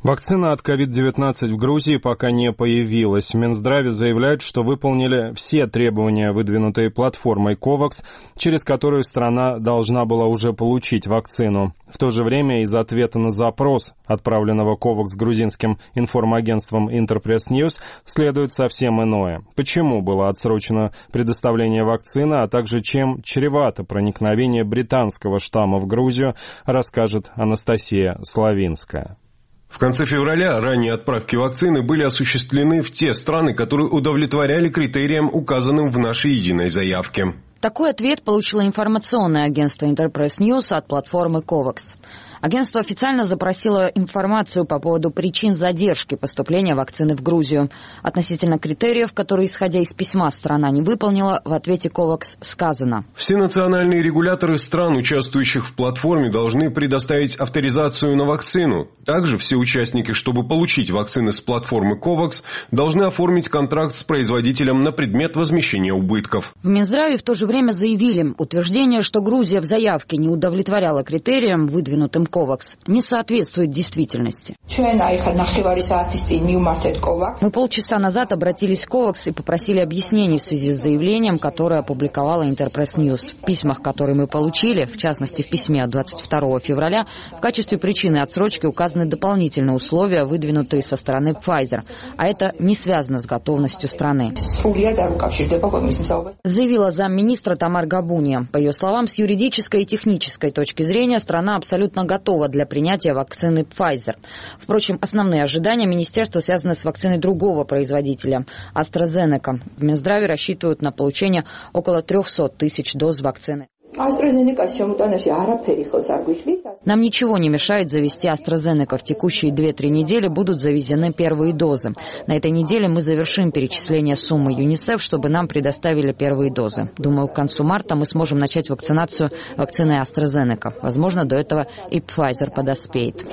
Вакцина от COVID-19 в Грузии пока не появилась. Минздраве заявляют, что выполнили все требования, выдвинутые платформой COVAX, через которую страна должна была уже получить вакцину. В то же время из ответа на запрос, отправленного COVAX грузинским информагентством Interpress News, следует совсем иное. Почему было отсрочено предоставление вакцины, а также чем чревато проникновение британского штамма в Грузию, расскажет Анастасия Славинская. В конце февраля ранние отправки вакцины были осуществлены в те страны, которые удовлетворяли критериям, указанным в нашей единой заявке. Такой ответ получило информационное агентство Interpress News от платформы COVAX. Агентство официально запросило информацию по поводу причин задержки поступления вакцины в Грузию. Относительно критериев, которые, исходя из письма, страна не выполнила, в ответе COVAX сказано: все национальные регуляторы стран, участвующих в платформе, должны предоставить авторизацию на вакцину. Также все участники, чтобы получить вакцины с платформы COVAX, должны оформить контракт с производителем на предмет возмещения убытков. В Минздраве в то же время заявили, утверждение, что Грузия в заявке не удовлетворяла критериям, выдвинутым COVAX, не соответствует действительности. Мы полчаса назад обратились к COVAX и попросили объяснений в связи с заявлением, которое опубликовала Interpress News. В письмах, которые мы получили, в частности в письме от 22 февраля, в качестве причины отсрочки указаны дополнительные условия, выдвинутые со стороны Pfizer, а это не связано с готовностью страны. Заявила замминистра Тамар Габуния. По ее словам, с юридической и технической точки зрения страна абсолютно готова для принятия вакцины Pfizer. Впрочем, основные ожидания министерства связаны с вакциной другого производителя – AstraZeneca. В Минздраве рассчитывают на получение около 300 тысяч доз вакцины. Нам ничего не мешает завести AstraZeneca. В текущие 2-3 недели будут завезены первые дозы. На этой неделе мы завершим перечисление суммы ЮНИСЕФ, чтобы нам предоставили первые дозы. Думаю, к концу марта мы сможем начать вакцинацию вакциной AstraZeneca. Возможно, до этого и Pfizer подоспеет.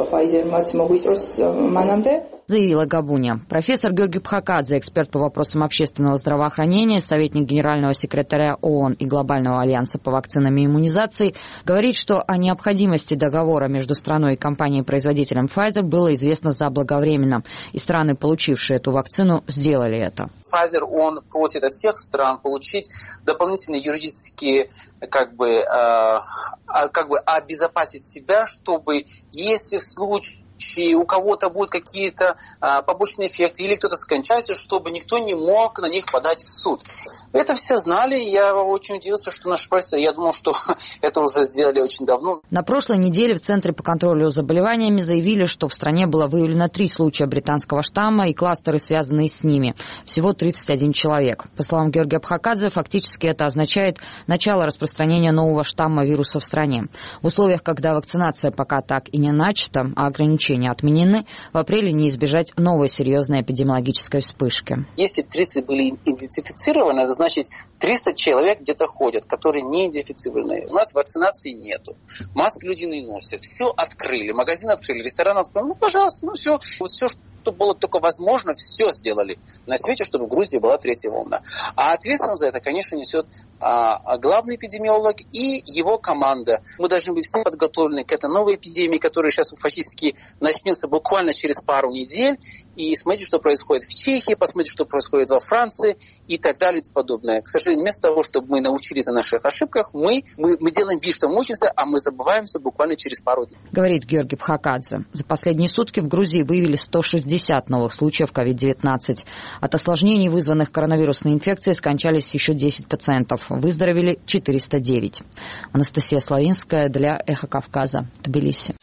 Заявила Габуния. Профессор Георгий Пхакадзе, эксперт по вопросам общественного здравоохранения, советник генерального секретаря ООН и Глобального альянса по вакцинам и иммунизации, говорит, что о необходимости договора между страной и компанией-производителем Pfizer было известно заблаговременно, и страны, получившие эту вакцину, сделали это. Pfizer, он просит от всех стран получить дополнительные юридические обезопасить себя, чтобы если в случае у кого-то будут какие-то побочные эффекты или кто-то скончается, чтобы никто не мог на них подать в суд. Это все знали, я очень удивился, что наш правительство, я думал, что это уже сделали очень давно. На прошлой неделе в Центре по контролю заболеваниями заявили, что в стране было выявлено 3 случая британского штамма и кластеры, связанные с ними. Всего 31 человек. По словам Георгия Пхакадзе, фактически это означает начало распространения нового штамма вируса в стране. В условиях, когда вакцинация пока так и не начата, а ограничения отменены, в апреле не избежать новой серьезной эпидемиологической вспышки. Если 30 были идентифицированы, это значит 300 человек где-то ходят, которые не идентифицированы. У нас вакцинации нету. Маски люди не носят. Все открыли, магазин открыли, ресторан открыли. Пожалуйста, все. Вот все, что было только возможно, все сделали на свете, чтобы в Грузии была 3-я волна. А ответственность за это, конечно, несет главный эпидемиолог и его команда. Мы должны быть все подготовлены к этой новой эпидемии, которая сейчас фактически начнется буквально через пару недель. И смотрите, что происходит в Чехии, посмотрите, что происходит во Франции и так далее и тому подобное. К сожалению, вместо того, чтобы мы научились на наших ошибках, мы делаем вид, что мы учимся, а мы забываемся буквально через пару дней. Говорит Георгий Пхакадзе. За последние сутки в Грузии выявили 160 новых случаев COVID-19. От осложнений, вызванных коронавирусной инфекцией, скончались еще 10 пациентов. Выздоровели 409. Анастасия Славинская для Эхо Кавказа, Тбилиси.